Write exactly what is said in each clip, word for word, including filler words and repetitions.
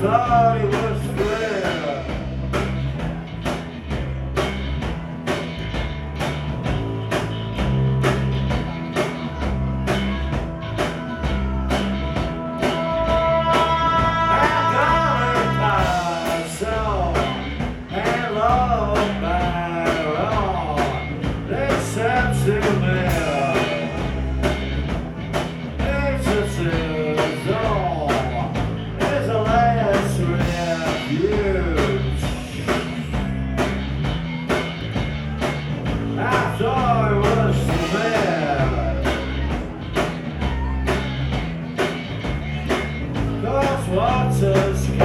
thought it was fair. Waters go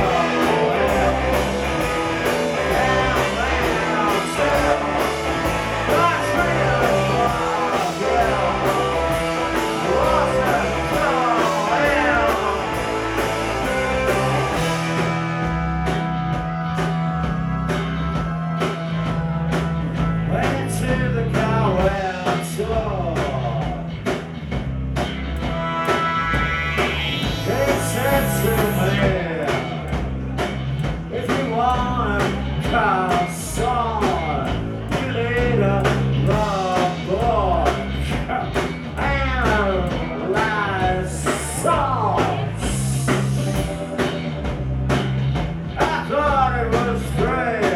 went to the car where tour. They said to me, if you want a car song, you need a love book and lies songs. I thought it was free.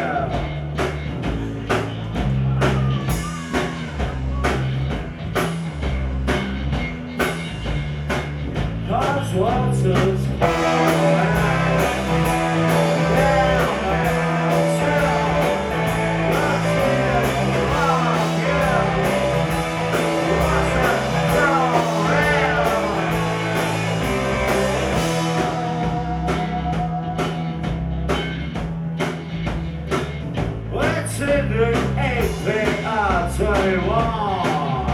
Cause waters go to the A P R twenty-one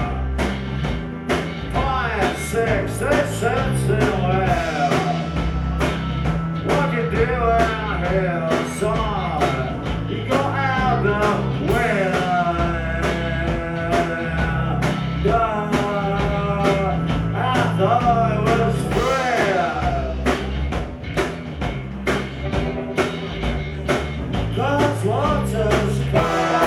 point six, they said to well, what you doing here, son? You go out the window. I thought it was free. Cause waters go.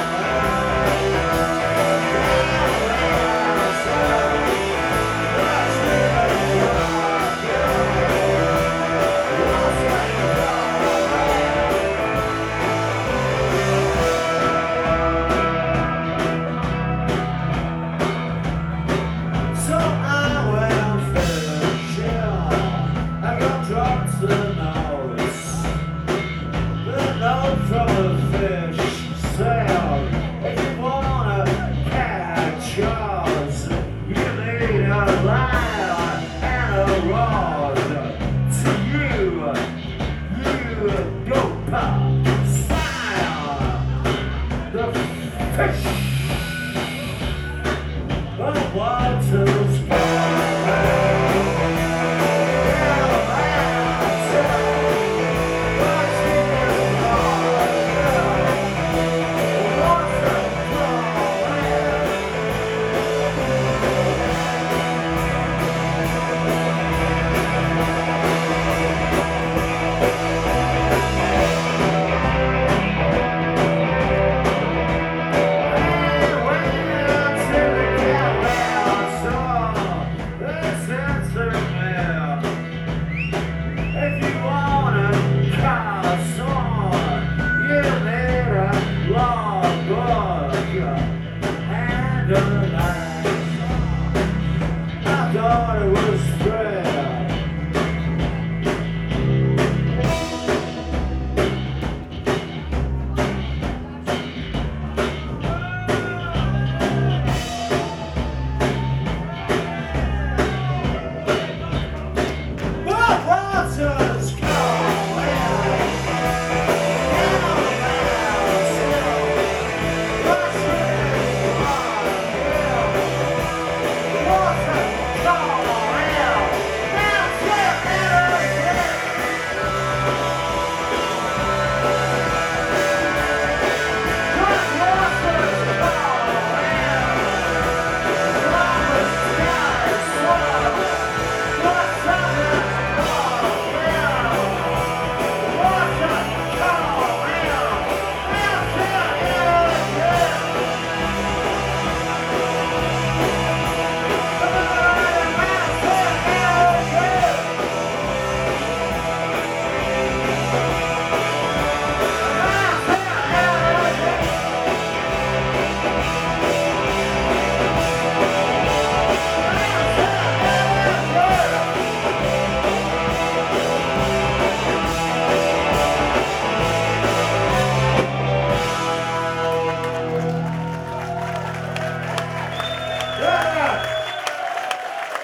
Waters go. I thought it was